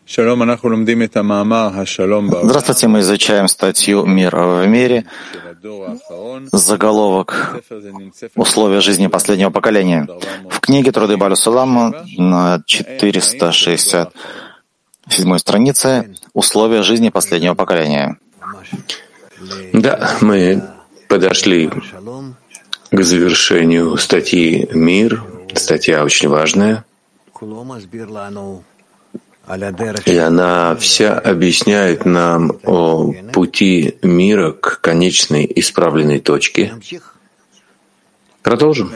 Здравствуйте, мы изучаем статью «Мир в мире», заголовок «Условия жизни последнего поколения». В книге «Труды Бааля Сулама» на 467 странице «Условия жизни последнего поколения». Да, мы подошли к завершению статьи «Мир». Статья очень важная. И она вся объясняет нам о пути мира к конечной исправленной точке. Продолжим.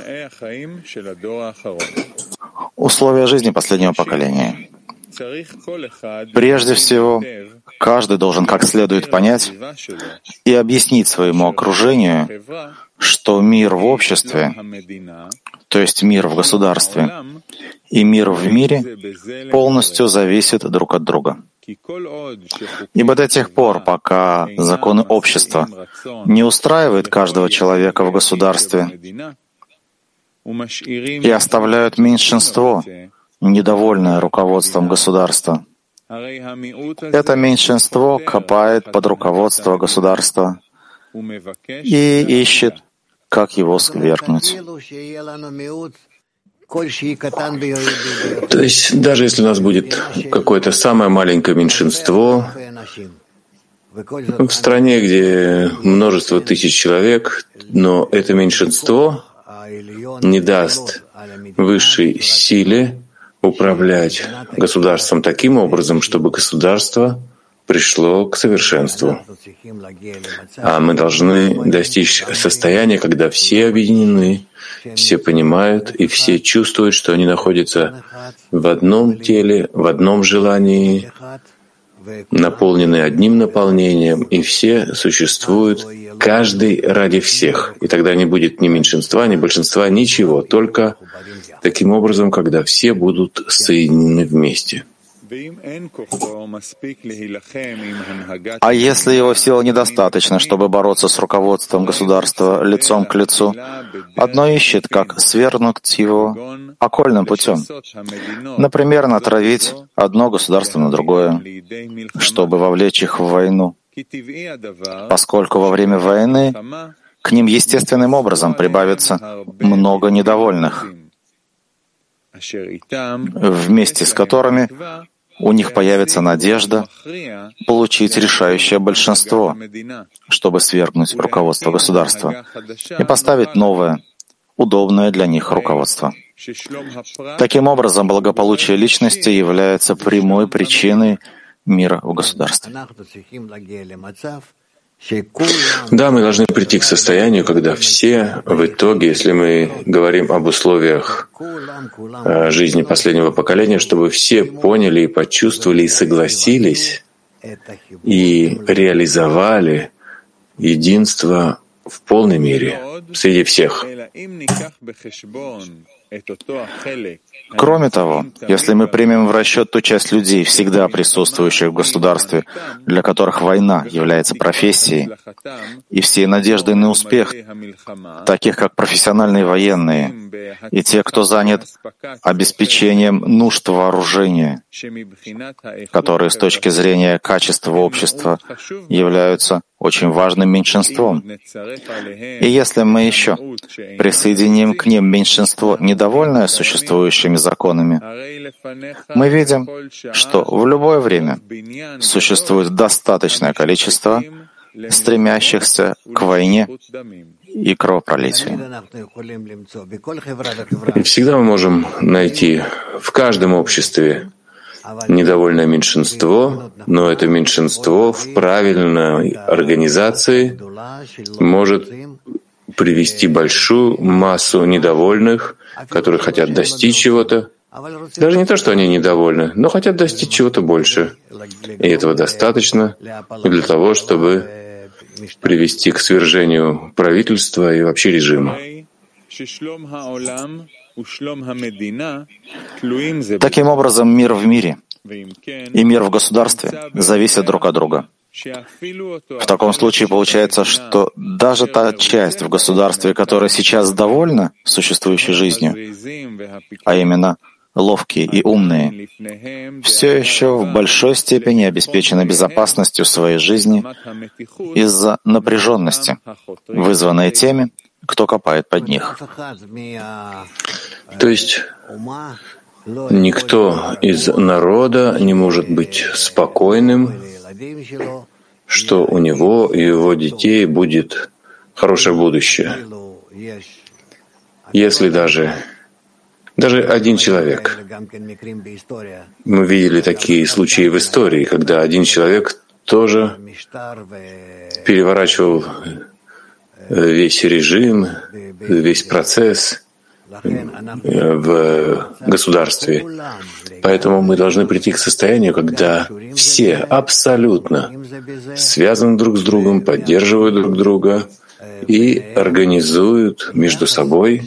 Условия жизни последнего поколения. Прежде всего, каждый должен как следует понять и объяснить своему окружению, что мир в обществе, то есть мир в государстве, и мир в мире полностью зависит друг от друга. Ибо до тех пор, пока законы общества не устраивают каждого человека в государстве и оставляют меньшинство, недовольное руководством государства, это меньшинство копает под руководство государства и ищет, как его свергнуть. То есть даже если у нас будет какое-то самое маленькое меньшинство в стране, где множество тысяч человек, но это меньшинство не даст высшей силе управлять государством таким образом, чтобы государство пришло к совершенству. А мы должны достичь состояния, когда все объединены, все понимают и все чувствуют, что они находятся в одном теле, в одном желании, наполнены одним наполнением, и все существуют, каждый ради всех. И тогда не будет ни меньшинства, ни большинства, ничего, только таким образом, когда все будут соединены вместе. А если его сил недостаточно, чтобы бороться с руководством государства лицом к лицу, одно ищет, как свергнуть его окольным путем. Например, натравить одно государство на другое, чтобы вовлечь их в войну, поскольку во время войны к ним естественным образом прибавится много недовольных, вместе с которыми у них появится надежда получить решающее большинство, чтобы свергнуть руководство государства и поставить новое, удобное для них руководство. Таким образом, благополучие личности является прямой причиной мира в государстве. Да, мы должны прийти к состоянию, когда все в итоге, если мы говорим об условиях жизни последнего поколения, чтобы все поняли и почувствовали и согласились и реализовали единство в полной мере среди всех. Кроме того, если мы примем в расчет ту часть людей, всегда присутствующих в государстве, для которых война является профессией, и все надежды на успех, таких как профессиональные военные, и те, кто занят обеспечением нужд вооружения, которые с точки зрения качества общества являются очень важным меньшинством. И если мы еще присоединим к ним меньшинство, недовольное существующими законами, мы видим, что в любое время существует достаточное количество стремящихся к войне и кровопролитию. И всегда мы можем найти в каждом обществе недовольное меньшинство, но это меньшинство в правильной организации может привести большую массу недовольных, которые хотят достичь чего-то. Даже не то, что они недовольны, но хотят достичь чего-то больше. И этого достаточно для того, чтобы привести к свержению правительства и вообще режима. Таким образом, мир в мире и мир в государстве зависят друг от друга. В таком случае получается, что даже та часть в государстве, которая сейчас довольна существующей жизнью, а именно ловкие и умные, все еще в большой степени обеспечены безопасностью своей жизни из-за напряженности, вызванной теми, кто копает под них. То есть никто из народа не может быть спокойным, что у него и его детей будет хорошее будущее. Если даже один человек, мы видели такие случаи в истории, когда один человек тоже переворачивал весь режим, весь процесс в государстве. Поэтому мы должны прийти к состоянию, когда все абсолютно связаны друг с другом, поддерживают друг друга и организуют между собой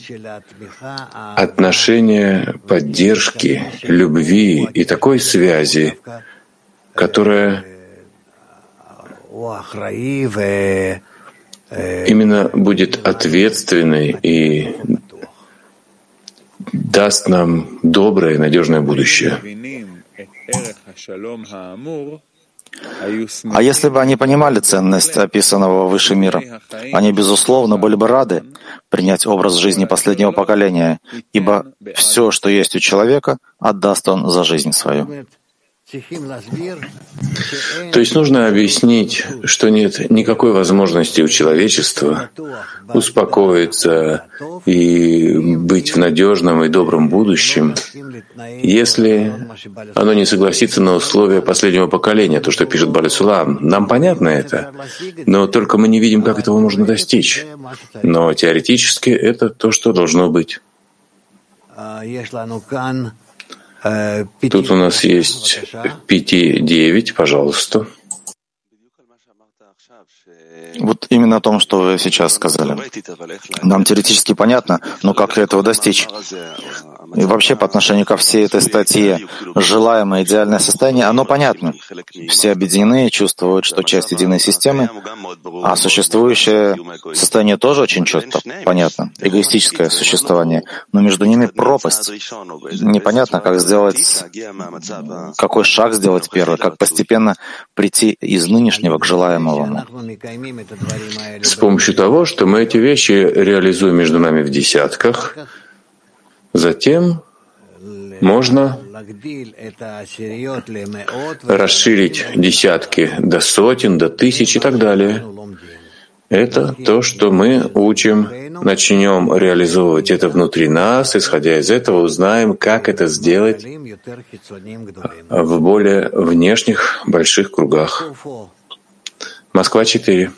отношения поддержки, любви и такой связи, которая именно будет ответственной и даст нам доброе и надежное будущее. А если бы они понимали ценность описанного выше мира, они, безусловно, были бы рады принять образ жизни последнего поколения, ибо все, что есть у человека, отдаст он за жизнь свою. То есть нужно объяснить, что нет никакой возможности у человечества успокоиться и быть в надежном и добром будущем, если оно не согласится на условия последнего поколения, то, что пишет Бааль Сулам. Нам понятно это, но только мы не видим, как этого можно достичь. Но теоретически это то, что должно быть. Тут у нас есть 5-9, пожалуйста. Вот именно о том, что вы сейчас сказали. Нам теоретически понятно, но как этого достичь? И вообще по отношению ко всей этой статье желаемое идеальное состояние, оно понятно. Все объединены, чувствуют, что часть единой системы, а существующее состояние тоже очень четко понятно. Эгоистическое существование, но между ними пропасть. Непонятно, как сделать, какой шаг сделать первый, как постепенно прийти из нынешнего к желаемому. С помощью того, что мы эти вещи реализуем между нами в десятках, затем можно расширить десятки до сотен, до тысяч и так далее. Это то, что мы учим, начнем реализовывать это внутри нас, исходя из этого узнаем, как это сделать в более внешних больших кругах. Москва 4.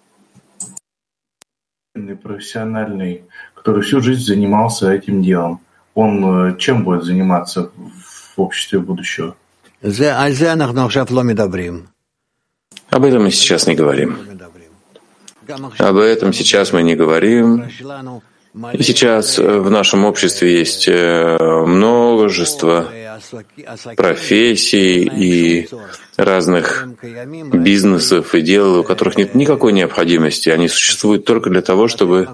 Профессиональный, который всю жизнь занимался этим делом, он чем будет заниматься в обществе будущего? Об этом мы сейчас не говорим. Об этом сейчас мы не говорим. И сейчас в нашем обществе есть множество профессий и разных бизнесов и дел, у которых нет никакой необходимости. Они существуют только для того, чтобы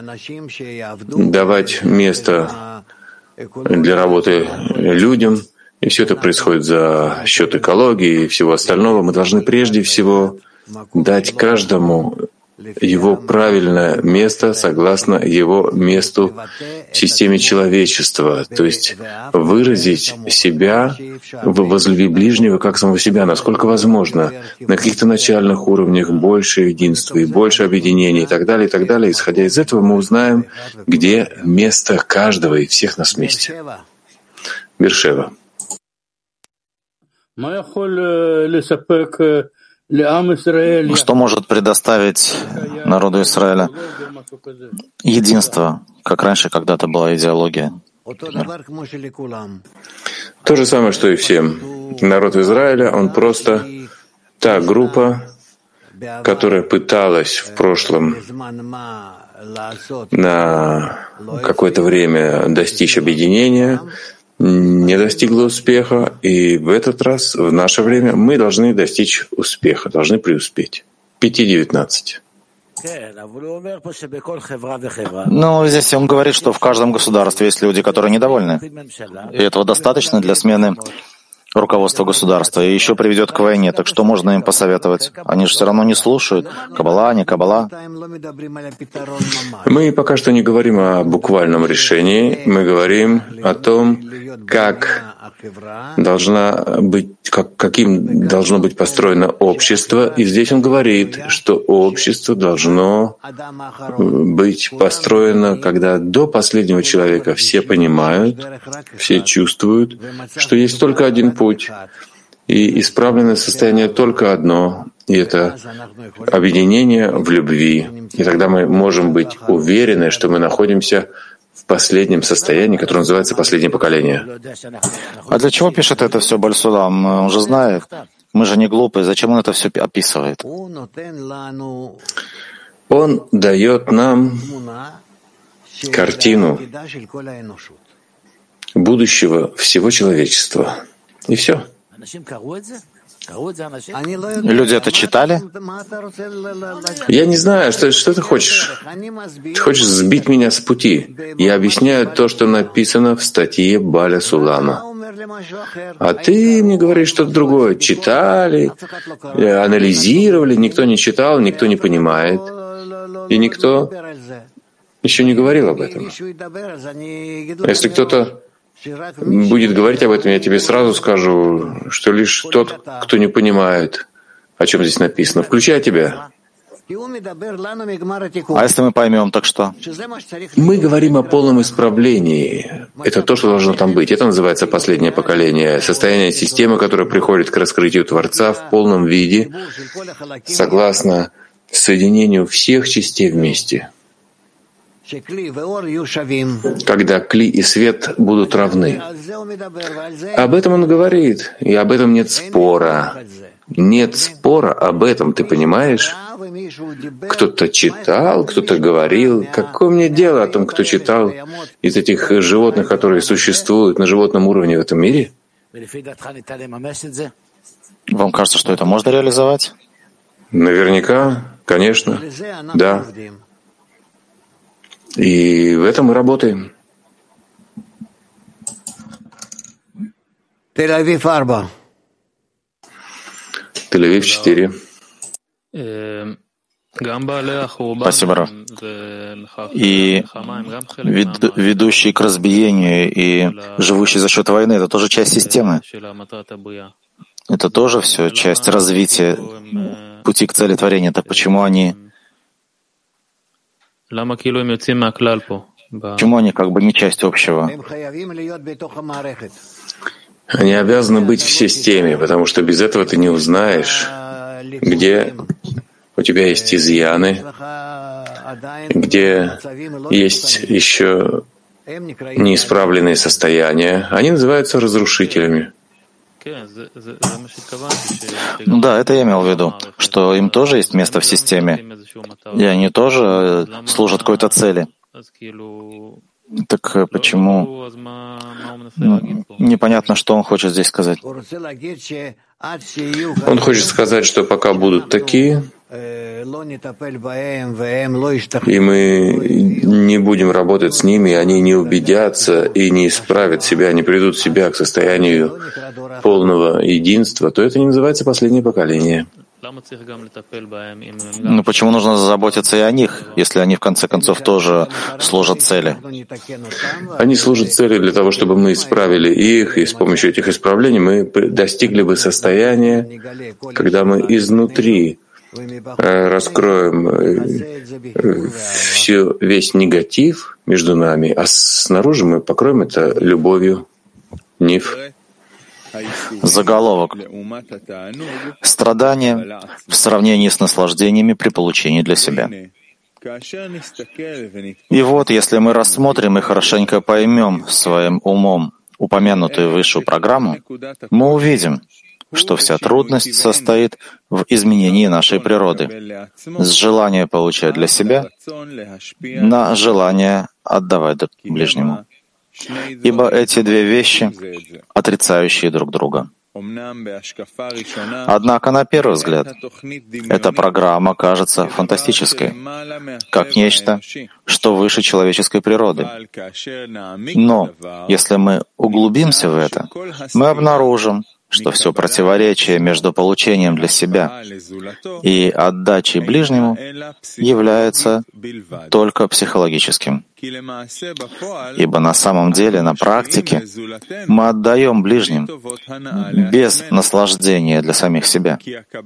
давать место для работы людям. И все это происходит за счет экологии и всего остального. Мы должны прежде всего дать каждому его правильное место согласно его месту в системе человечества, то есть выразить себя в возлюби ближнего как самого себя, насколько возможно, на каких-то начальных уровнях больше единства и больше объединения и так далее, и так далее. Исходя из этого мы узнаем, где место каждого и всех нас вместе. Бершева. Что может предоставить народу Израиля? Единство, как раньше когда-то была идеология. То же самое, что и всем. Народ Израиля, он просто та группа, которая пыталась в прошлом на какое-то время достичь объединения, не достигла успеха, и в этот раз, в наше время, мы должны достичь успеха, должны преуспеть. 5:19. Но здесь он говорит, что в каждом государстве есть люди, которые недовольны. И этого достаточно для смены руководства государства. И еще приведет к войне. Так что можно им посоветовать? Они же все равно не слушают. Каббала, не каббала. Мы пока что не говорим о буквальном решении. Мы говорим о том, каким должно быть построено общество. И здесь он говорит, что общество должно быть построено, когда до последнего человека все понимают, все чувствуют, что есть только один путь, и исправленное состояние только одно, и это объединение в любви. И тогда мы можем быть уверены, что мы находимся в последнем состоянии, которое называется «последнее поколение». А для чего пишет это все Баль-Сулам? Он же знает. Мы же не глупые. Зачем он это все описывает? Он дает нам картину будущего всего человечества. И все. Люди это читали? Я не знаю, что ты хочешь. Ты хочешь сбить меня с пути. Я объясняю то, что написано в статье Баля Сулама. А ты мне говоришь что-то другое. Читали, анализировали, никто не читал, никто не понимает. И никто еще не говорил об этом. Если кто-то будет говорить об этом, я тебе сразу скажу, что лишь тот, кто не понимает, о чем здесь написано, включая тебя. А если мы поймем, так что? Мы говорим о полном исправлении. Это то, что должно там быть. Это называется последнее поколение. Состояние системы, которое приходит к раскрытию Творца в полном виде, согласно соединению всех частей вместе. Когда кли и свет будут равны. Об этом он говорит, и об этом нет спора. Нет спора об этом, ты понимаешь? Кто-то читал, кто-то говорил. Какое мне дело о том, кто читал из этих животных, которые существуют на животном уровне в этом мире? Вам кажется, что это можно реализовать? Наверняка, конечно, да. И в этом мы работаем. Тель-Авив 4. Спасибо, Раф. И ведущий к разбиению и живущий за счет войны — это тоже часть системы. Это тоже все часть развития пути к цели творения. Так почему они как бы не часть общего? Они обязаны быть в системе, потому что без этого ты не узнаешь, где у тебя есть изъяны, где есть еще неисправленные состояния. Они называются разрушителями. Ну да, это я имел в виду, что им тоже есть место в системе, и они тоже служат какой-то цели. Так почему? Непонятно, что он хочет здесь сказать. Он хочет сказать, что пока будут такие, и мы не будем работать с ними, они не убедятся и не исправят себя, не придут себя к состоянию полного единства, то это не называется последнее поколение. Но почему нужно заботиться и о них, если они в конце концов тоже служат цели? Они служат цели для того, чтобы мы исправили их, и с помощью этих исправлений мы достигли бы состояния, когда мы изнутри раскроем весь негатив между нами, а снаружи мы покроем это любовью. Ниф. Заголовок. Страдания в сравнении с наслаждениями при получении для себя. И вот, если мы рассмотрим и хорошенько поймем своим умом упомянутую высшую программу, мы увидим, что вся трудность состоит в изменении нашей природы с желания получать для себя на желание отдавать ближнему. Ибо эти две вещи, отрицающие друг друга. Однако, на первый взгляд, эта программа кажется фантастической, как нечто, что выше человеческой природы. Но если мы углубимся в это, мы обнаружим, что все противоречие между получением для себя и отдачей ближнему является только психологическим. Ибо на самом деле, на практике, мы отдаем ближним без наслаждения для самих себя.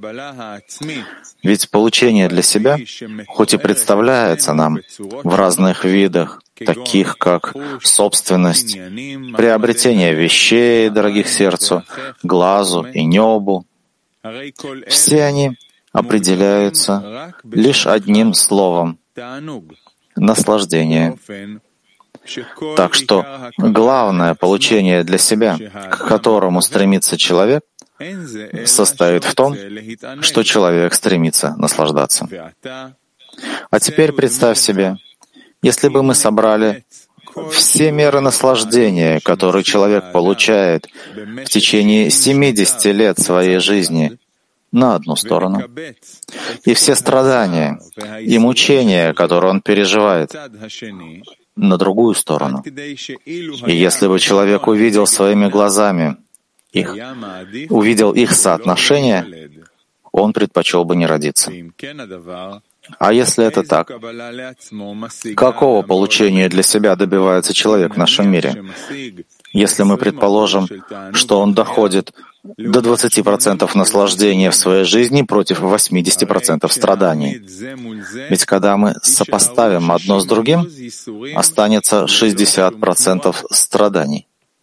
Ведь получение для себя, хоть и представляется нам в разных видах, таких как собственность, приобретение вещей, дорогих сердцу, глазу и небу, все они определяются лишь одним словом — наслаждение. Так что главное получение для себя, к которому стремится человек, состоит в том, что человек стремится наслаждаться. А теперь представь себе, если бы мы собрали все меры наслаждения, которые человек получает в течение 70 лет своей жизни, на одну сторону, и все страдания и мучения, которые он переживает, на другую сторону. И если бы человек увидел своими глазами увидел их соотношение, он предпочел бы не родиться. А если это так, какого получения для себя добивается человек в нашем мире? Если мы предположим, что он доходит до 20% наслаждения в своей жизни против 80% страданий. Ведь когда мы сопоставим одно с другим, останется 60% страданий.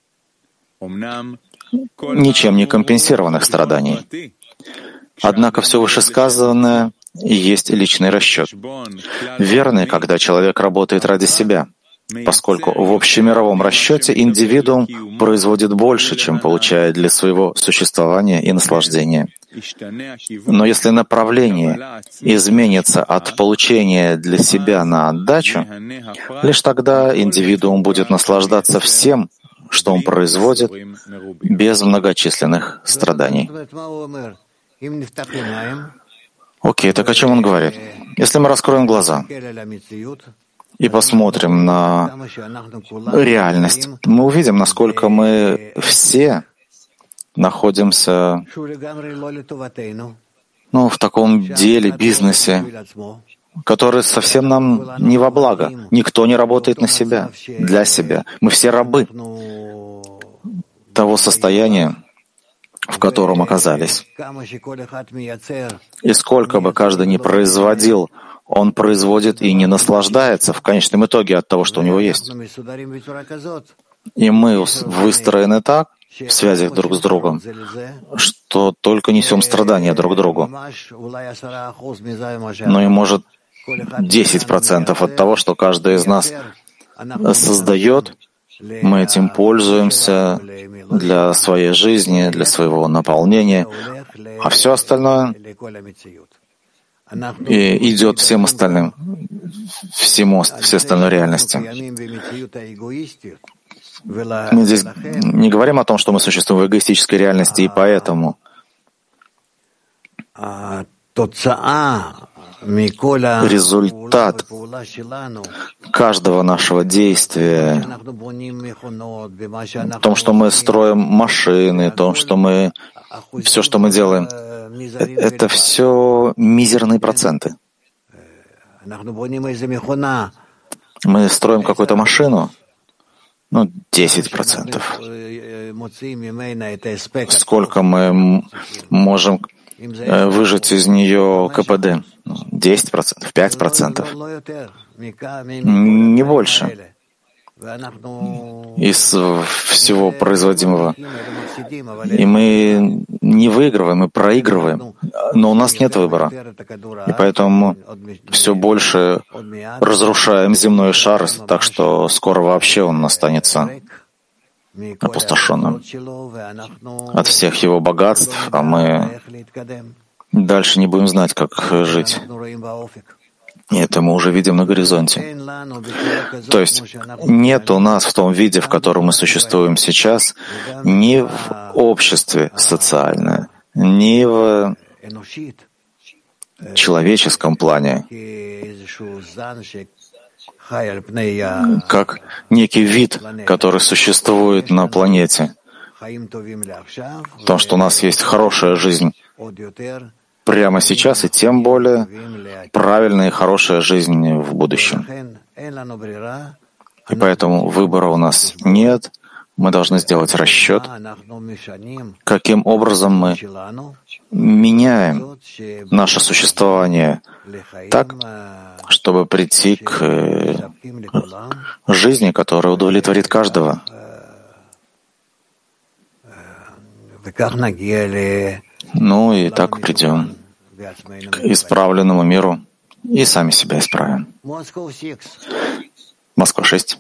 Ничем не компенсированных страданий. Однако все вышесказанное есть личный расчет. Верный, когда человек работает ради себя, поскольку в общемировом расчете индивидуум производит больше, чем получает для своего существования и наслаждения. Но если направление изменится от получения для себя на отдачу, лишь тогда индивидуум будет наслаждаться всем, что он производит, без многочисленных страданий. Окей, так о чем он говорит? Если мы раскроем глаза и посмотрим на реальность, мы увидим, насколько мы все находимся в таком деле, бизнесе, который совсем нам не во благо. Никто не работает на себя, для себя. Мы все рабы того состояния, в котором оказались. И сколько бы каждый ни производил, он производит и не наслаждается в конечном итоге от того, что у него есть. И мы выстроены так, в связях друг с другом, что только несем страдания друг другу. Ну и может 10% от того, что каждый из нас создает, мы этим пользуемся для своей жизни, для своего наполнения, а все остальное и идет всем остальным, всей остальной реальности. Мы здесь не говорим о том, что мы существуем в эгоистической реальности, и поэтому результат каждого нашего действия, в том, что мы строим машины, в том, что все, что мы делаем, это все мизерные проценты. Мы строим какую-то машину, 10%. Сколько мы можем выжать из нее КПД? 10%, 5%. Не больше. Из всего производимого. И мы не выигрываем, мы проигрываем. Но у нас нет выбора. И поэтому мы все больше разрушаем земной шар, так что скоро вообще он останется опустошенным от всех его богатств, а мы дальше не будем знать, как жить. И это мы уже видим на горизонте. То есть нет у нас в том виде, в котором мы существуем сейчас, ни в обществе социальное, ни в человеческом плане, как некий вид, который существует на планете. Потому что у нас есть хорошая жизнь прямо сейчас, и тем более правильная и хорошая жизнь в будущем. И поэтому выбора у нас нет. Мы должны сделать расчет, каким образом мы меняем наше существование так, чтобы прийти к жизни, которая удовлетворит каждого. Ну и так придем к исправленному миру и сами себя исправим. Москва 6.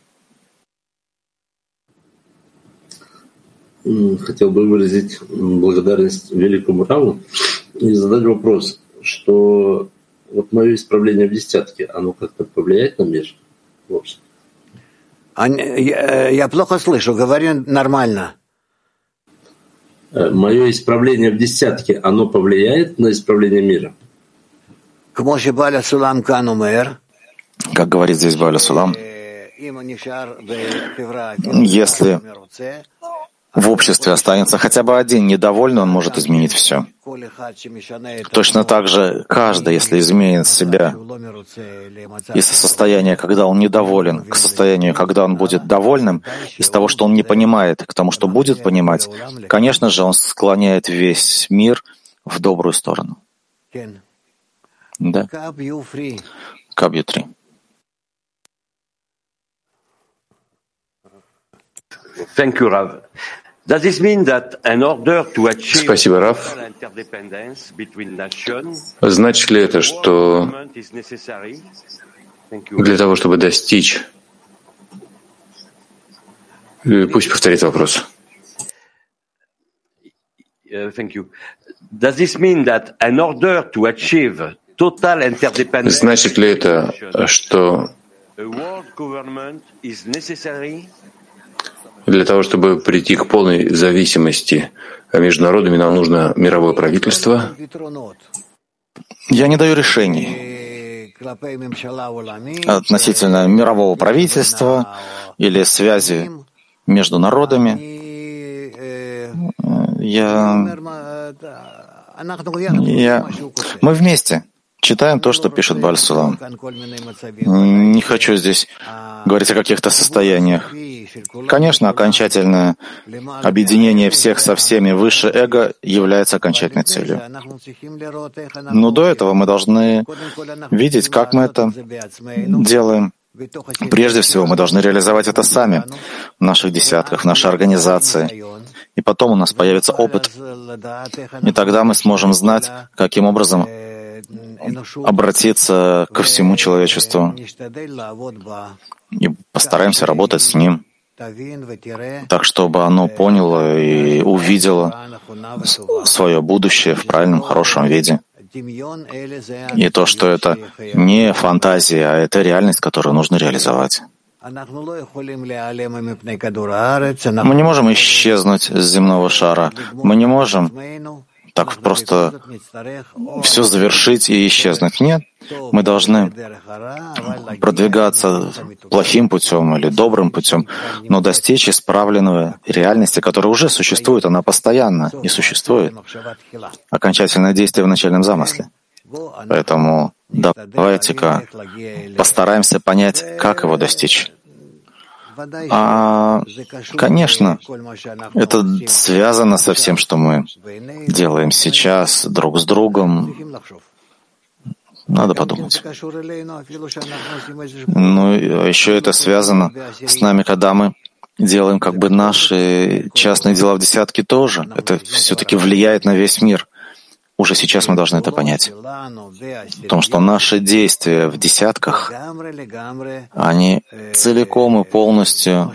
Хотел бы выразить благодарность великому Раву и задать вопрос, что вот мое исправление в десятке, оно как-то повлияет на мир? Я плохо слышу, говори нормально. Мое исправление в десятке, оно повлияет на исправление мира? Как говорит здесь Бааля Сулам, если в обществе останется хотя бы один недовольный, он может изменить все. Точно так же каждый, если изменит себя из состояния, когда он недоволен, к состоянию, когда он будет довольным, из того, что он не понимает, к тому, что будет понимать, конечно же, он склоняет весь мир в добрую сторону. Да? Кабью 3. Thank you, Rav. Does this mean that in order to achieve Спасибо, Рав. interdependence between nations, Значит ли это, что government is necessary? Thank you. для того, чтобы достичь... Пусть повторит вопрос. Thank you. Does this mean that in order to achieve total interdependence, Значит ли это, что a world government is necessary? для того, чтобы прийти к полной зависимости между народами, нам нужно мировое правительство? Я не даю решений относительно мирового правительства или связи между народами. Мы вместе читаем то, что пишет Бааль Сулам. Не хочу здесь говорить о каких-то состояниях. Конечно, окончательное объединение всех со всеми выше эго является окончательной целью. Но до этого мы должны видеть, как мы это делаем. Прежде всего, мы должны реализовать это сами, в наших десятках, в нашей организации. И потом у нас появится опыт. И тогда мы сможем знать, каким образом обратиться ко всему человечеству. И постараемся работать с ним, так, чтобы оно поняло и увидело свое будущее в правильном, хорошем виде. И то, что это не фантазия, а это реальность, которую нужно реализовать. Мы не можем исчезнуть с земного шара. Мы не можем так просто все завершить и исчезнуть. Нет, мы должны продвигаться плохим путем или добрым путем, но достичь исправленной реальности, которая уже существует, она постоянно и существует. Окончательное действие в начальном замысле. Поэтому давайте-ка постараемся понять, как его достичь. Конечно, это связано со всем, что мы делаем сейчас друг с другом. Надо подумать. Ну, еще это связано с нами, когда мы делаем как бы наши частные дела в десятке тоже. Это все-таки влияет на весь мир. Уже сейчас мы должны это понять. Потому что наши действия в десятках, они целиком и полностью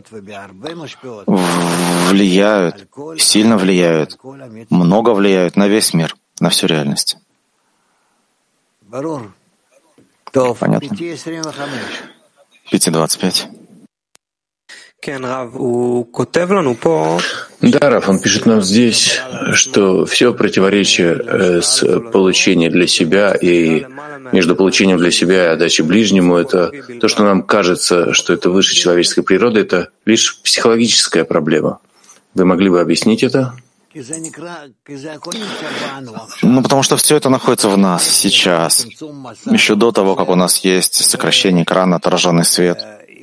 влияют, сильно влияют, много влияют на весь мир, на всю реальность. Понятно. 5:25. Да, Раф, он пишет нам здесь, что все противоречие с получением для себя и между получением для себя и отдачей ближнему, это то, что нам кажется, что это выше человеческой природы, это лишь психологическая проблема. Вы могли бы объяснить это? Потому что все это находится в нас сейчас, еще до того, как у нас есть сокращение экрана, отраженный свет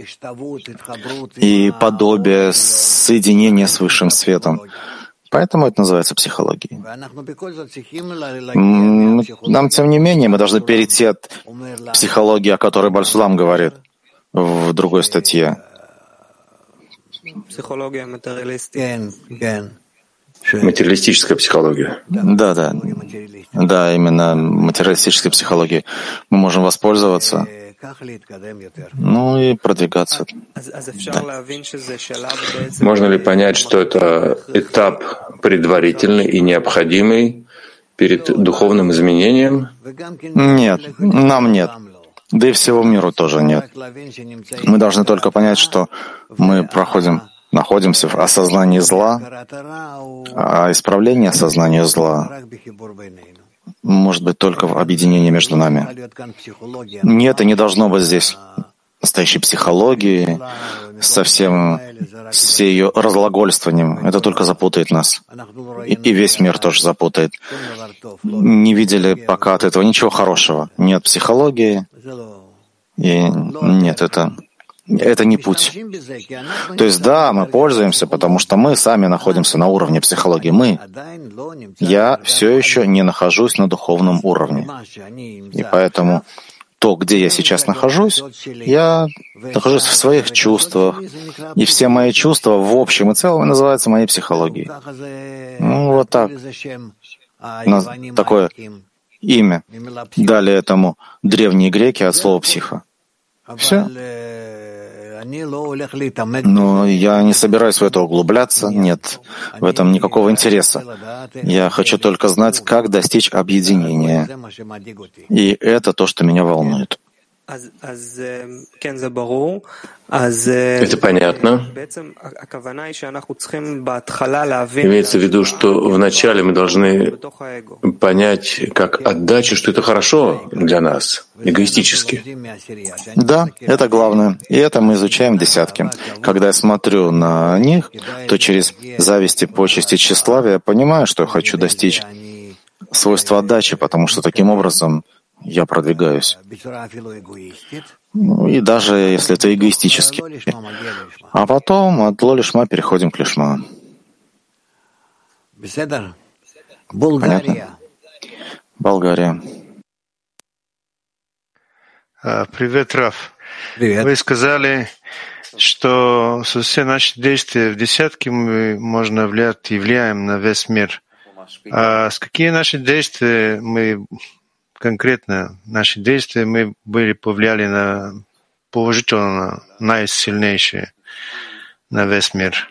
и подобие соединения с высшим светом. Поэтому это называется психологией. Нам, тем не менее, мы должны перейти от психологии, о которой Баль-Сулам говорит в другой статье. Материалистическая психология. Да, именно материалистической психологией. Мы можем воспользоваться, и продвигаться. Да. Можно ли понять, что это этап предварительный и необходимый перед духовным изменением? Нет, нам нет. Да и всего миру тоже нет. Мы должны только понять, что мы находимся в осознании зла, а исправление осознания зла может быть только в объединении между нами. Нет, и не должно быть здесь настоящей психологии со всем ее разглагольствованием. Это только запутает нас. И весь мир тоже запутает. Не видели пока от этого ничего хорошего. Нет психологии, и нет, это не путь. То есть да, мы пользуемся, потому что мы сами находимся на уровне психологии. Я все еще не нахожусь на духовном уровне. И поэтому то, где я сейчас нахожусь, я нахожусь в своих чувствах. И все мои чувства в общем и целом называются моей психологией. Вот так. Такое имя дали этому древние греки от слова «психо». Все. Но я не собираюсь в это углубляться, нет в этом никакого интереса. Я хочу только знать, как достичь объединения. И это то, что меня волнует. Это понятно. Имеется в виду, что вначале мы должны понять, как отдачу, что это хорошо для нас, эгоистически. Да, это главное. И это мы изучаем в десятке. Когда я смотрю на них, то через зависть, почести, тщеславие я понимаю, что я хочу достичь свойства отдачи, потому что таким образом я продвигаюсь. И даже если это эгоистически. А потом от ло-лишма переходим к лишма. Понятно? Болгария. Привет, Раф. Привет. Вы сказали, что все наши действия в десятке мы можно влиять и влияем на весь мир. А с какие наши действия конкретно мы повлияли на положительно, наисильнейшие на весь мир?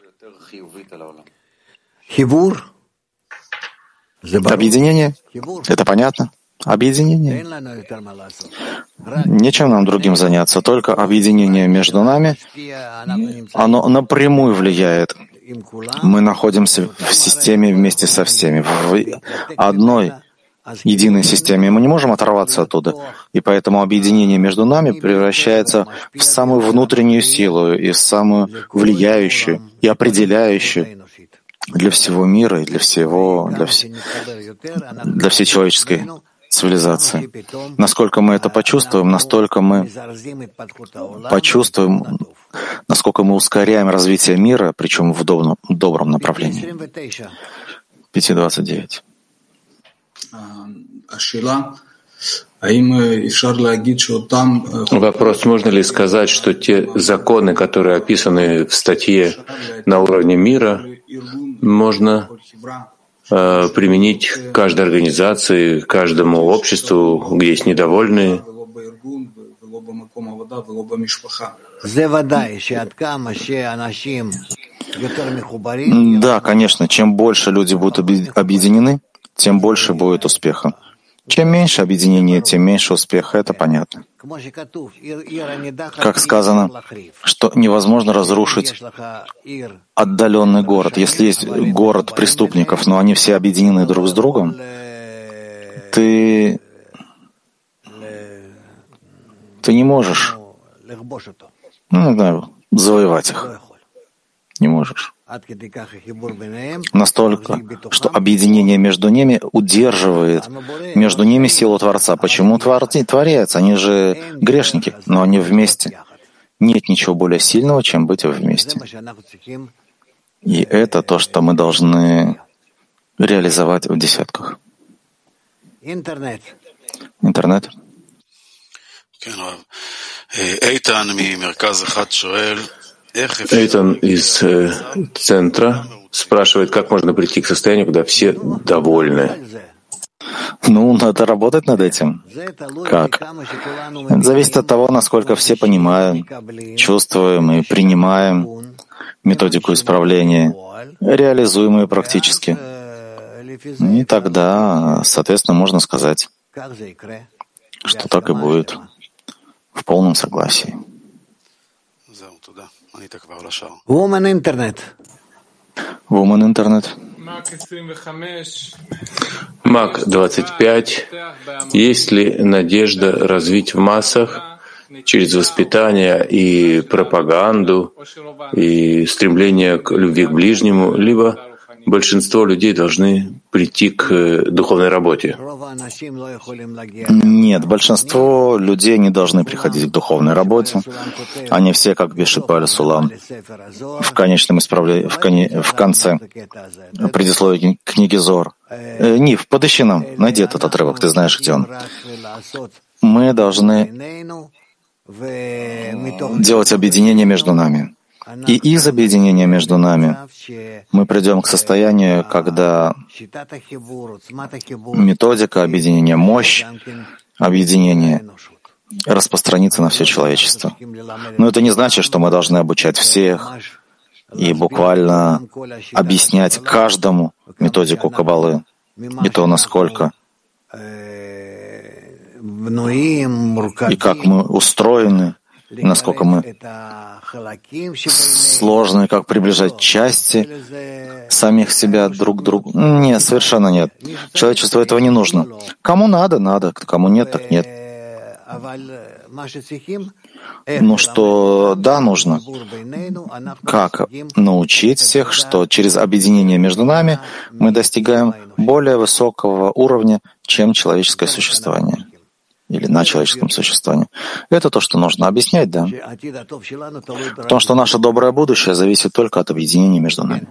Объединение? Это понятно? Объединение. Нечем нам другим заняться, только объединение между нами, оно напрямую влияет. Мы находимся в системе вместе со всеми, в одной единой системе. Мы не можем оторваться оттуда. И поэтому объединение между нами превращается в самую внутреннюю силу и самую влияющую и определяющую для всего мира и для всей человеческой цивилизации. Насколько мы это почувствуем, настолько мы почувствуем, насколько мы ускоряем развитие мира, причем в добром направлении. 5:29. Вопрос, можно ли сказать, что те законы, которые описаны в статье на уровне мира, можно применить к каждой организации, каждому обществу, где есть недовольные? Да, конечно, чем больше люди будут объединены, тем больше будет успеха. Чем меньше объединения, тем меньше успеха, это понятно. Как сказано, что невозможно разрушить отдаленный город. Если есть город преступников, но они все объединены друг с другом, ты не можешь, не знаю, завоевать их. Не можешь. Настолько, что объединение между ними удерживает между ними силу Творца. Почему Творец? Они же грешники, но они вместе. Нет ничего более сильного, чем быть вместе. И это то, что мы должны реализовать в десятках. Интернет. Эйтан из центра спрашивает, как можно прийти к состоянию, когда все довольны. Надо работать над этим. Как? Это зависит от того, насколько все понимаем, чувствуем и принимаем методику исправления, реализуемую практически. И тогда, соответственно, можно сказать, что так и будет, в полном согласии. Woman Internet. Мак 25. Есть ли надежда развить в массах через воспитание и пропаганду и стремление к любви к ближнему, либо большинство людей должны прийти к духовной работе? Нет, большинство людей не должны приходить к духовной работе. Они все, как пишет Бааль Сулам в конечном исправлении, в конце предисловия книги Зор. Нив, подыщи нам, найди этот отрывок, ты знаешь, где он. Мы должны делать объединение между нами. И из объединения между нами мы придем к состоянию, когда методика объединения, мощь объединения распространится на все человечество. Но это не значит, что мы должны обучать всех и буквально объяснять каждому методику Каббалы и то, насколько и как мы устроены, насколько мы сложно, как приближать части самих себя друг к другу. Нет, совершенно нет. Человечеству этого не нужно. Кому надо, надо. Кому нет, так нет. Что да, нужно. Как научить всех, что через объединение между нами мы достигаем более высокого уровня, чем человеческое существование. Или на человеческом существовании. Это то, что нужно объяснять, да. Потому что наше доброе будущее зависит только от объединения между нами.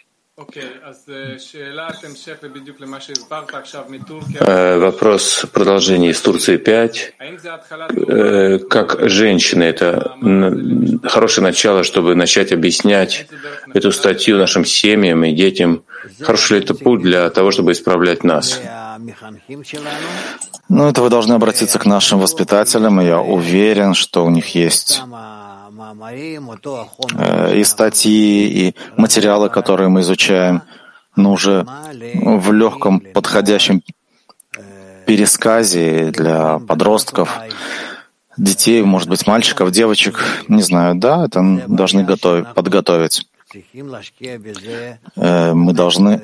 Вопрос продолжения из Турции 5. Как женщины, это хорошее начало, чтобы начать объяснять эту статью нашим семьям и детям. Хороший ли это путь для того, чтобы исправлять нас? Это вы должны обратиться к нашим воспитателям, и я уверен, что у них есть и статьи, и материалы, которые мы изучаем, но уже в легком, подходящем пересказе для подростков, детей, может быть, мальчиков, девочек, не знаю, да, это должны подготовить. Мы должны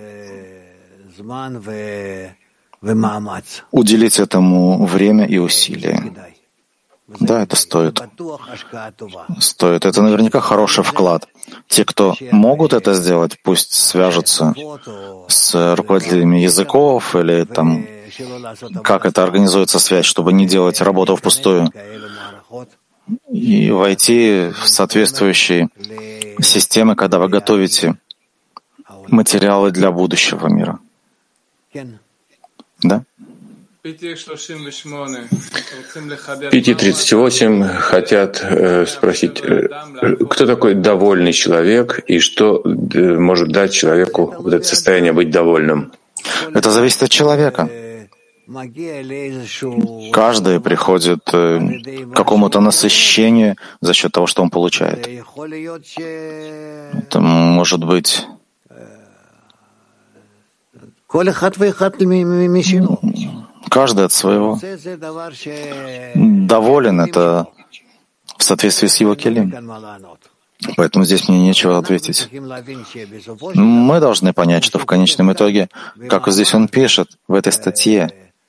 уделить этому время и усилия. Да, это стоит. Это наверняка хороший вклад. Те, кто могут это сделать, пусть свяжутся с руководителями языков или там, как это организуется связь, чтобы не делать работу впустую и войти в соответствующие системы, когда вы готовите материалы для будущего мира. Да? 5:38 хотят спросить, кто такой довольный человек и что может дать человеку вот это состояние быть довольным? Это зависит от человека. Каждый приходит к какому-то насыщению за счет того, что он получает. Это может быть Каждый от своего. Доволен — это в соответствии с его келим. Поэтому здесь мне нечего ответить. Мы должны понять, что в конечном итоге, как здесь он пишет в этой статье,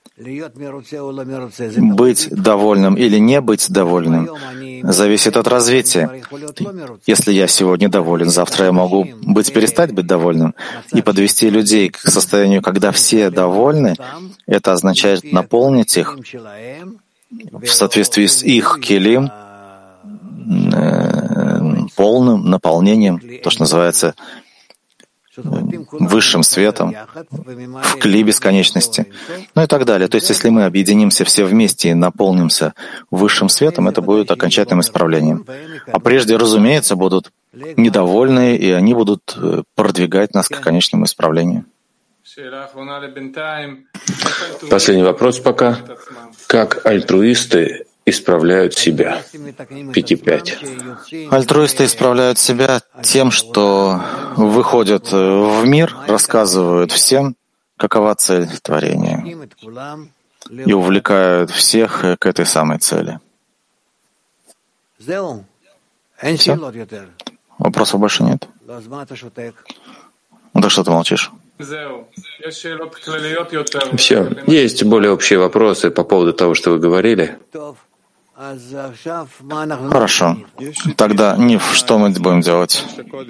быть довольным или не быть довольным зависит от развития. Если я сегодня доволен, завтра я могу перестать быть довольным. И подвести людей к состоянию, когда все довольны, это означает наполнить их в соответствии с их келим полным наполнением, то, что называется высшим светом, в кли бесконечности, ну и так далее. То есть, если мы объединимся все вместе и наполнимся высшим светом, это будет окончательным исправлением. А прежде, разумеется, будут недовольные, и они будут продвигать нас к конечному исправлению. Последний вопрос пока. Как альтруисты исправляют себя? 5.5. Альтруисты исправляют себя тем, что выходят в мир, рассказывают всем, какова цель творения, и увлекают всех к этой самой цели. Все? Вопросов больше нет? Ну так что ты молчишь? Все. Есть более общие вопросы по поводу того, что вы говорили? Хорошо. Тогда, Нив, что мы будем делать?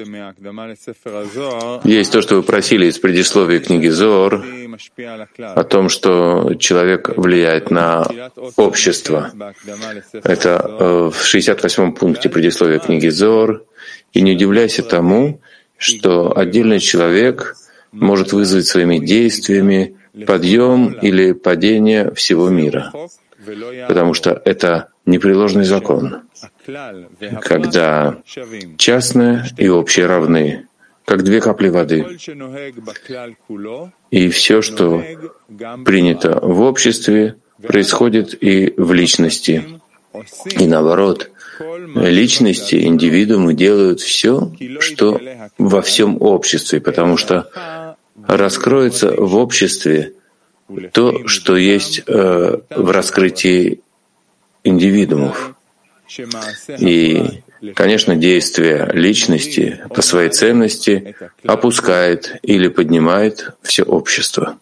Есть то, что вы просили из предисловия книги Зоар, о том, что человек влияет на общество. Это в 68-м пункте предисловия книги Зоар. И не удивляйся тому, что отдельный человек может вызвать своими действиями подъем или падение всего мира. Потому что это непреложный закон, когда частное и общее равны, как две капли воды. И все, что принято в обществе, происходит и в личности. И наоборот, личности, индивидуумы делают все, что во всем обществе, потому что раскроется в обществе то, что есть в раскрытии индивидуумов. И, конечно, действие личности по своей ценности опускает или поднимает все общество.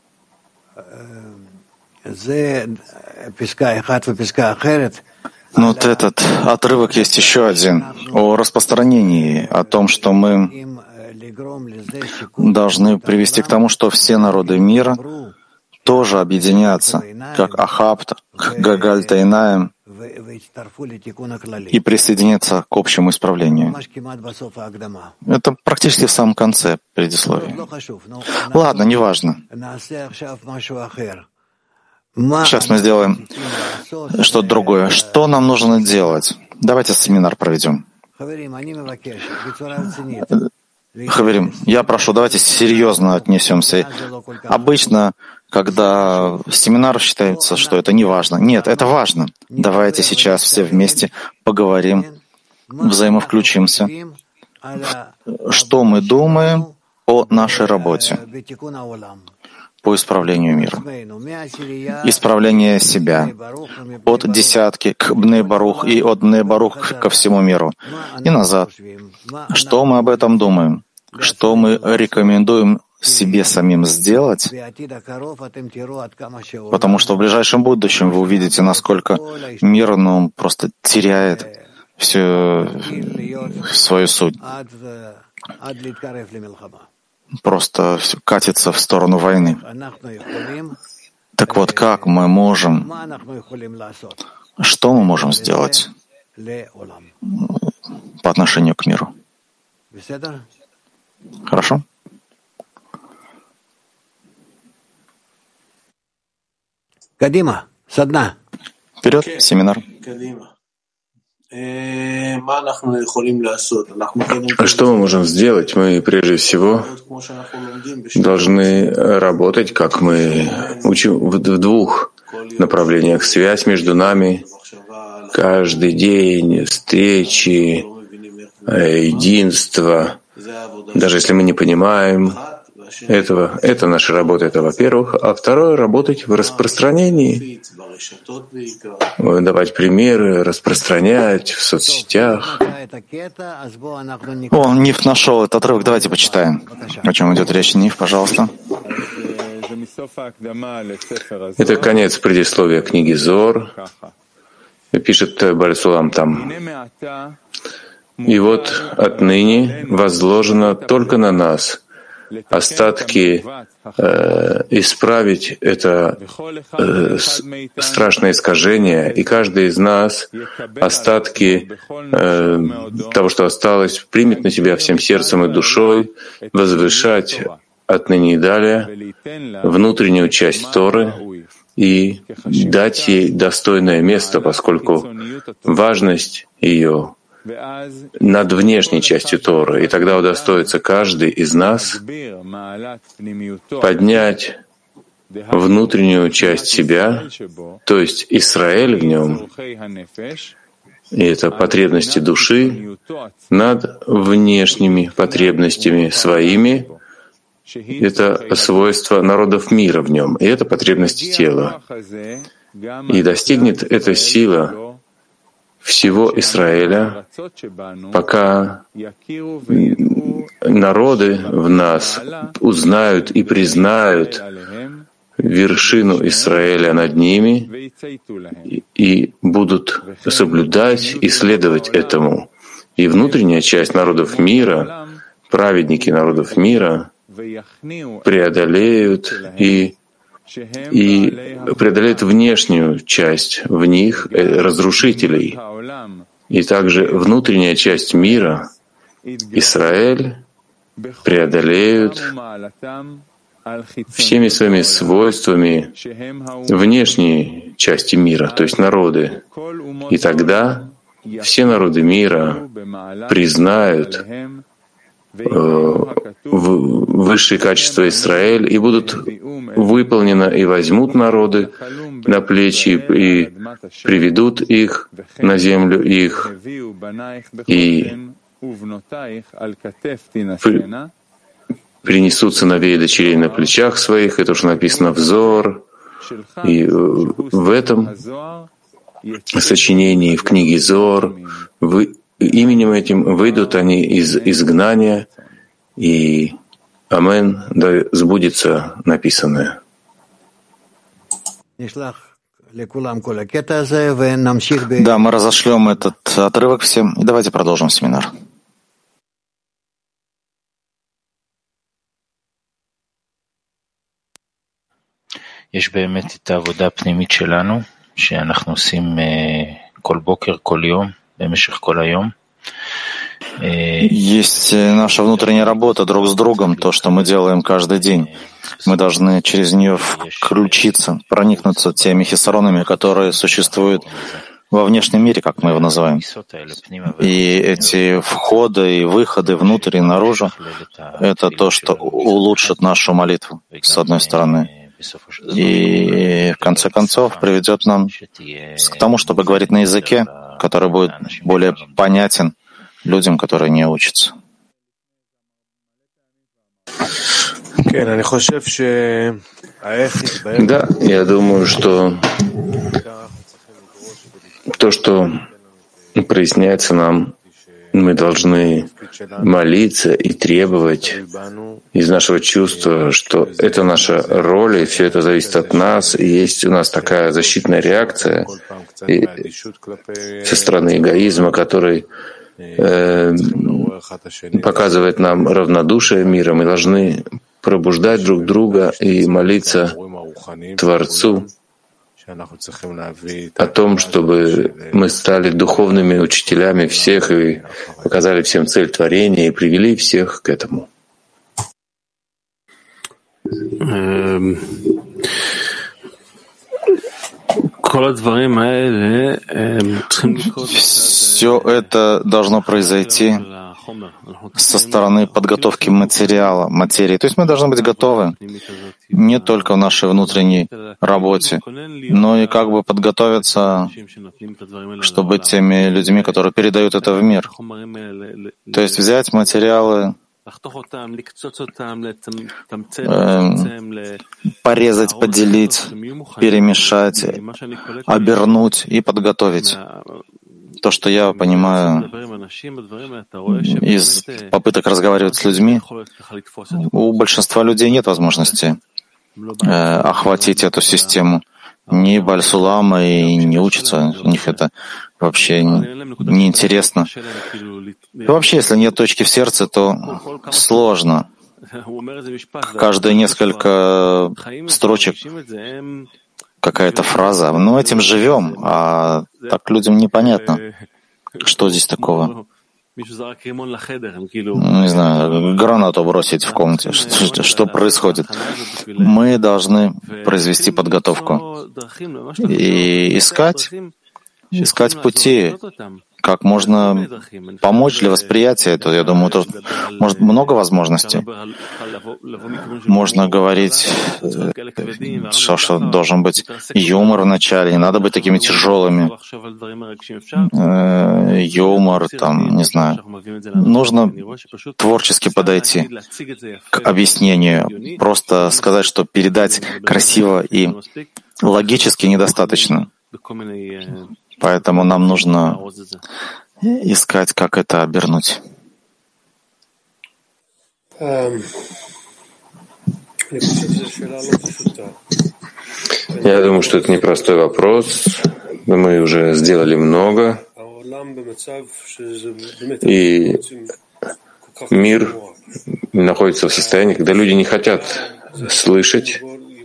Но вот этот отрывок есть еще один о распространении, о том, что мы должны привести к тому, что все народы мира тоже объединятся, как Ахапта, к Гагальтайнаем, и присоединятся к общему исправлению. Это практически в самом конце предисловия. Ладно, неважно. Сейчас мы сделаем что-то другое. Что нам нужно делать? Давайте семинар проведем. Хаверим, я прошу, давайте серьезно отнесемся. Обычно, когда семинар считается, что это не важно. Нет, это важно. Давайте сейчас все вместе поговорим, взаимовключимся. Что мы думаем о нашей работе по исправлению мира? Исправление себя от десятки к Бней Барух и от Бней Барух ко всему миру и назад. Что мы об этом думаем? Что мы рекомендуем себе самим сделать? Потому что в ближайшем будущем вы увидите, насколько мир, он просто теряет всю свою суть. Просто катится в сторону войны. Так вот, как мы можем, что мы можем сделать по отношению к миру? Хорошо? Вперед, семинар. Что мы можем сделать? Мы прежде всего должны работать, как мы учим, в двух направлениях. Связь между нами, каждый день, встречи, единство. Даже если мы не понимаем, этого. Это наша работа, это во-первых. А второе — работать в распространении, давать примеры, распространять в соцсетях. О, Ниф нашел этот отрывок, давайте почитаем. О чем идет речь, Ниф, пожалуйста. Это конец предисловия книги Зор. Пишет Бааль Сулам там. И вот отныне возложено только на нас остатки исправить это страшное искажение, и каждый из нас остатки того, что осталось, примет на себя всем сердцем и душой, возвышать отныне и далее внутреннюю часть Торы и дать ей достойное место, поскольку важность ее над внешней частью Торы, и тогда удостоится каждый из нас поднять внутреннюю часть себя, то есть Исраэль в нем, и это потребности души, над внешними потребностями своими, это свойство народов мира в нем, и это потребности тела. И достигнет эта сила всего Израиля, пока народы в нас узнают и признают вершину Израиля над ними и будут соблюдать и следовать этому. И внутренняя часть народов мира, праведники народов мира, преодолеют и преодолеет внешнюю часть в них разрушителей. И также внутренняя часть мира, Израиль, преодолеют всеми своими свойствами внешней части мира, то есть народы. И тогда все народы мира признают высшие качества Израиль и будут выполнены, и возьмут народы на плечи, и приведут их на землю их, и принесут сыновей и дочерей на плечах своих, это уже написано в Зор, и в этом сочинении, в книге Зор, именем этим выйдут они из изгнания, и Амен, да сбудется написанное. Да, мы разошлем этот отрывок всем, и давайте продолжим семинар. יש באמת את העבודה הפנימית שלנו, שאנחנו עושים כל בוקר, כל יום, במשך כל היום. Есть наша внутренняя работа друг с другом, то, что мы делаем каждый день. Мы должны через нее включиться, проникнуться теми хисаронами, которые существуют во внешнем мире, как мы его называем. И эти входы и выходы внутрь и наружу — это то, что улучшит нашу молитву, с одной стороны. И в конце концов приведет нам к тому, чтобы говорить на языке, который будет более понятен людям, которые не учатся. Да, я думаю, что то, что проясняется нам, мы должны молиться и требовать из нашего чувства, что это наша роль, и все это зависит от нас, и есть у нас такая защитная реакция и со стороны эгоизма, который показывает нам равнодушие мира. Мы должны пробуждать друг друга и молиться Творцу о том, чтобы мы стали духовными учителями всех и показали всем цель творения и привели всех к этому. Все это должно произойти со стороны подготовки материи. То есть мы должны быть готовы не только в нашей внутренней работе, но и как бы подготовиться, чтобы быть теми людьми, которые передают это в мир. То есть взять материалы порезать, поделить, перемешать, обернуть и подготовить. То, что я понимаю из попыток разговаривать с людьми, у большинства людей нет возможности охватить эту систему. Ни Бальсулама и не учатся, у них это вообще неинтересно. И вообще, если нет точки в сердце, то сложно. Каждые несколько строчек какая-то фраза. Ну, этим живем, а так людям непонятно, что здесь такого. Не знаю, гранату бросить в комнате. Что происходит? Мы должны произвести подготовку и искать пути, как можно помочь для восприятия этого. Я думаю, тут может много возможностей. Можно говорить, что должен быть юмор в начале, не надо быть такими тяжелыми. Юмор, там, не знаю. Нужно творчески подойти к объяснению. Просто сказать, что передать красиво и логически недостаточно. Поэтому нам нужно искать, как это обернуть. Я думаю, что это непростой вопрос. Мы уже сделали много. И мир находится в состоянии, когда люди не хотят слышать.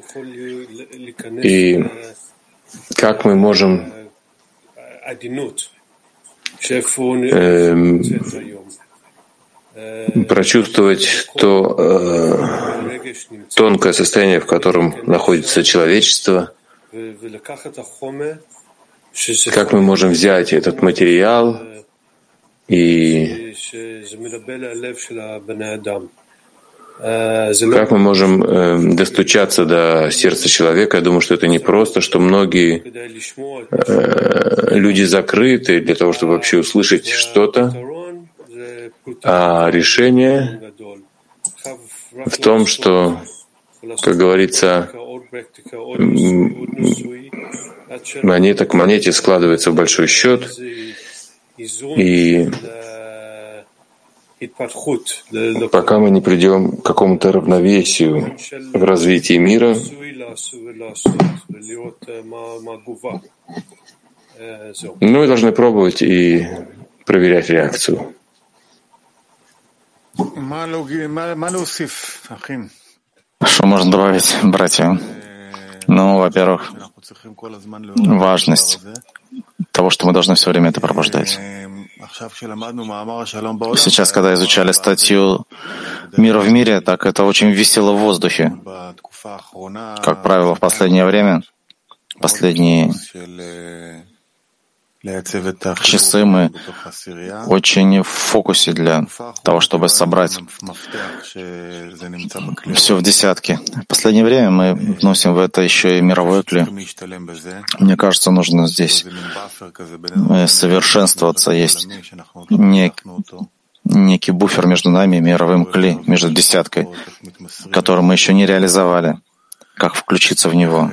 И как мы можем прочувствовать то тонкое состояние, в котором находится человечество, как мы можем взять этот материал и как мы можем достучаться до сердца человека. Я думаю, что это не просто, что многие люди закрыты для того, чтобы вообще услышать что-то, а решение в том, что, как говорится, монета к монете складывается в большой счет, и пока мы не придем к какому-то равновесию в развитии мира, мы должны пробовать и проверять реакцию. Что можно добавить, братья? Ну, во-первых, важность того, что мы должны все время это пробуждать. Сейчас, когда изучали статью «Мир в мире», так это очень висело в воздухе. Как правило, в последнее время, последние часы мы очень в фокусе для того, чтобы собрать все в десятки. В последнее время мы вносим в это еще и мировой кли. Мне кажется, нужно здесь совершенствоваться. Есть некий буфер между нами и мировым кли, между десяткой, который мы еще не реализовали. Как включиться в него?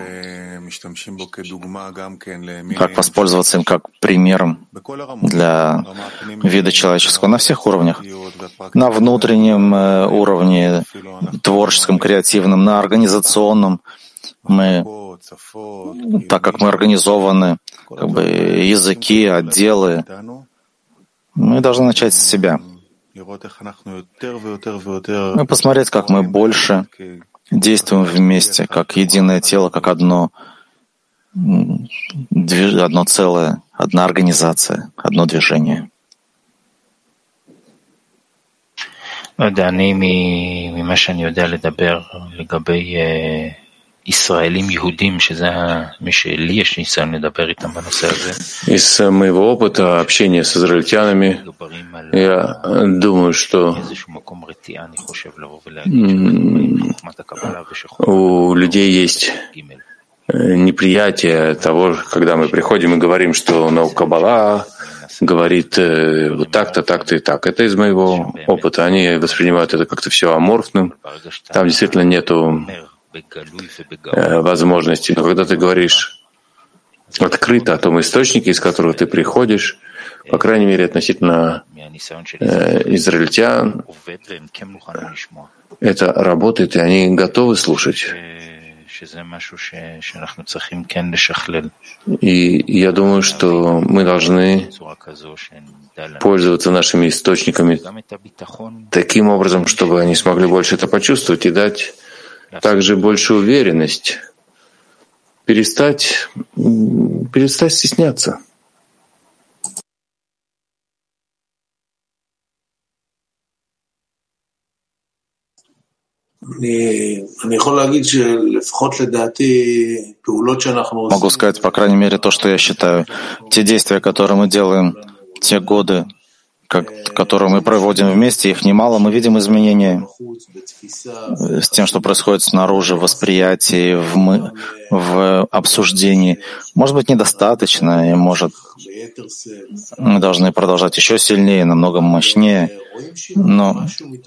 Как воспользоваться им как примером для вида человеческого на всех уровнях. На внутреннем уровне, творческом, креативном, на организационном. Мы, так как мы организованы, как бы языки, отделы, мы должны начать с себя. И посмотреть, как мы больше действуем вместе, как единое тело, как одно целое, одна организация, одно движение. אני ממה שאני יודע לדבר לגבי ישראלים יהודים, שזה מי שלי יש ניסיון לדבר איתם בנושא הזה. Из моего опыта общения с израильтянами, я думаю, что у людей есть неприятие того, когда мы приходим и говорим, что наука Каббала говорит вот так-то, так-то и так. Это из моего опыта. Они воспринимают это как-то все аморфным. Там действительно нету возможности. Но когда ты говоришь открыто о том источнике, из которого ты приходишь, по крайней мере, относительно израильтян, это работает, и они готовы слушать. И я думаю, что мы должны пользоваться нашими источниками таким образом, чтобы они смогли больше это почувствовать и дать также большую уверенность, перестать стесняться. Могу сказать, по крайней мере, то, что я считаю. Те действия, которые мы делаем, те годы, которые мы проводим вместе, их немало, мы видим изменения с тем, что происходит снаружи, в восприятии, в обсуждении. Может быть, недостаточно, и может мы должны продолжать еще сильнее, намного мощнее. Но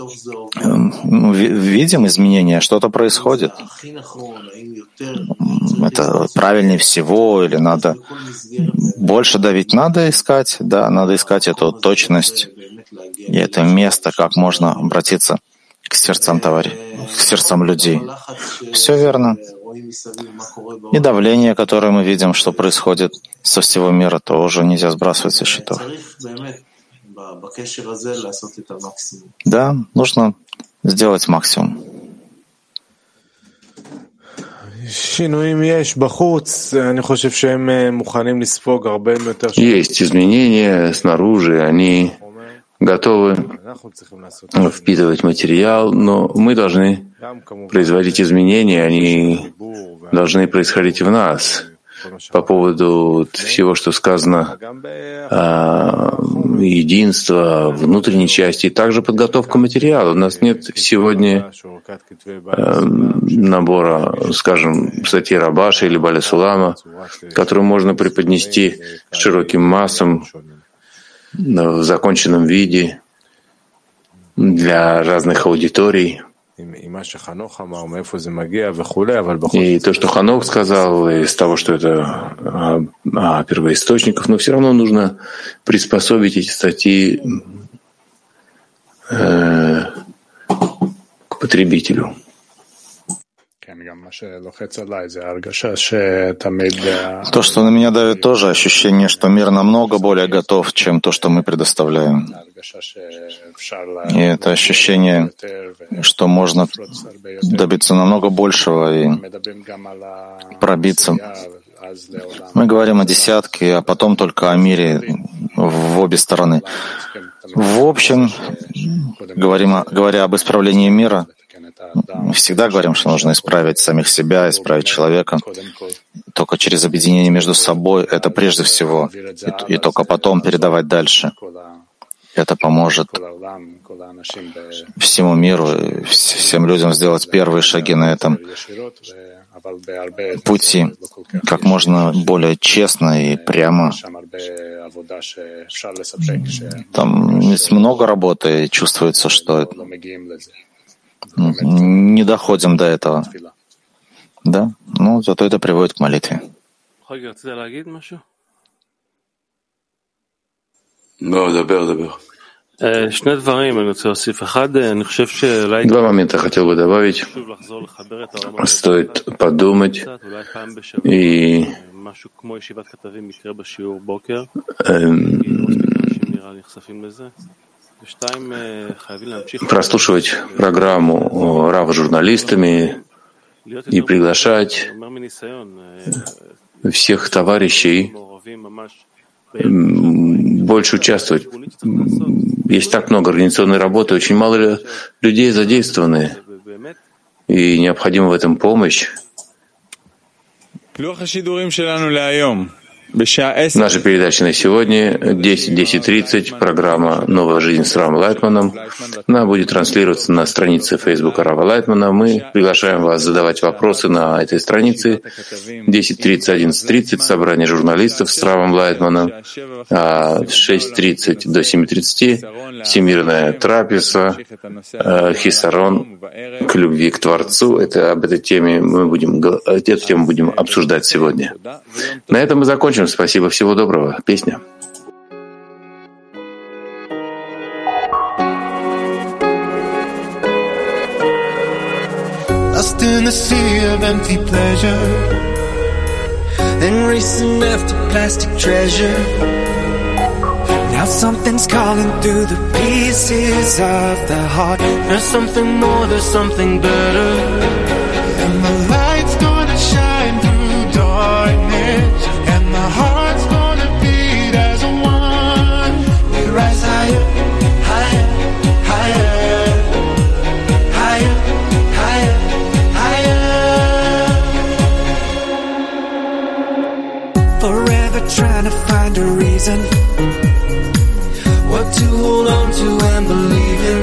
видим изменения, что-то происходит. Это правильнее всего, или надо больше давить? Надо искать, да, надо искать эту точность и это место, как можно обратиться к сердцам к сердцам людей. Все верно. И давление, которое мы видим, что происходит со всего мира, тоже нельзя сбрасывать со счетов. Да, нужно сделать максимум. Есть изменения снаружи, они готовы впитывать материал, но мы должны производить изменения, они должны происходить в нас. По поводу всего, что сказано, единства, внутренней части, и также подготовка материала. У нас нет сегодня набора, скажем, статьи Рабаша или Баля Сулама, которую можно преподнести широким массам в законченном виде для разных аудиторий. И то, что Ханох сказал, из того, что это первоисточников, но все равно нужно приспособить эти статьи к потребителю. То, что на меня давит, тоже ощущение, что мир намного более готов, чем то, что мы предоставляем. И это ощущение, что можно добиться намного большего и пробиться. Мы говорим о десятке, а потом только о мире в обе стороны. В общем, говоря об исправлении мира, мы всегда говорим, что нужно исправить самих себя, исправить человека. Только через объединение между собой — это прежде всего, и только потом передавать дальше. Это поможет всему миру, всем людям сделать первые шаги на этом пути как можно более честно и прямо. Там есть много работы, и чувствуется, что не доходим до этого. Да? Ну, зато это приводит к молитве. Два момента хотел бы добавить. Стоит подумать и прослушивать программу Рава журналистами и приглашать всех товарищей больше участвовать. Есть так много организационной работы, очень мало людей задействованы, и необходима в этом помощь. Наша передача на сегодня 10:30, программа «Новая жизнь» с Равом Лайтманом. Она будет транслироваться на странице Фейсбука Рава Лайтмана. Мы приглашаем вас задавать вопросы на этой странице. 10:30, 11:30 собрание журналистов с Равом Лайтманом. А в 6:30 до 7:30 всемирная трапеза, хисарон к любви к Творцу. Об этой теме эту тему будем обсуждать сегодня. На этом мы закончим. Спасибо, всего доброго. Песня. Lost in a sea of empty pleasure, then racing after plastic treasure. Now something's calling through the pieces of the heart. There's something more, there's something better. And the light's gonna shine through darkness, and the heart's gonna beat as one. We rise higher, higher, higher, higher, higher, higher. Forever trying to find a reason, what to hold on to and believe in.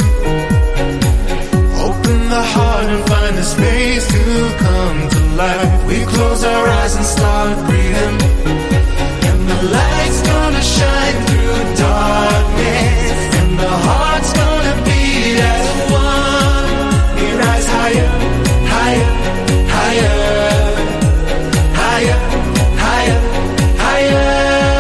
Open the heart and find the space to come to life. We close our eyes and start breathing, and the light's gonna shine through darkness, and the heart's gonna beat as one. We rise higher, higher, higher, higher, higher, higher.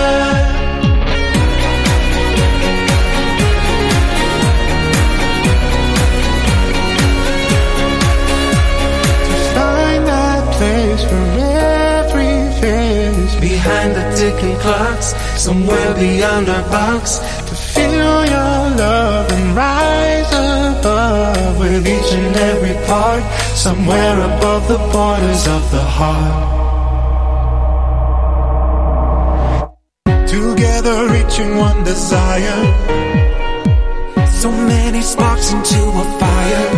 Behind the ticking clocks, somewhere beyond our box, to feel your love and rise above with each and every part, somewhere above the borders of the heart. Together reaching one desire, so many sparks into a fire.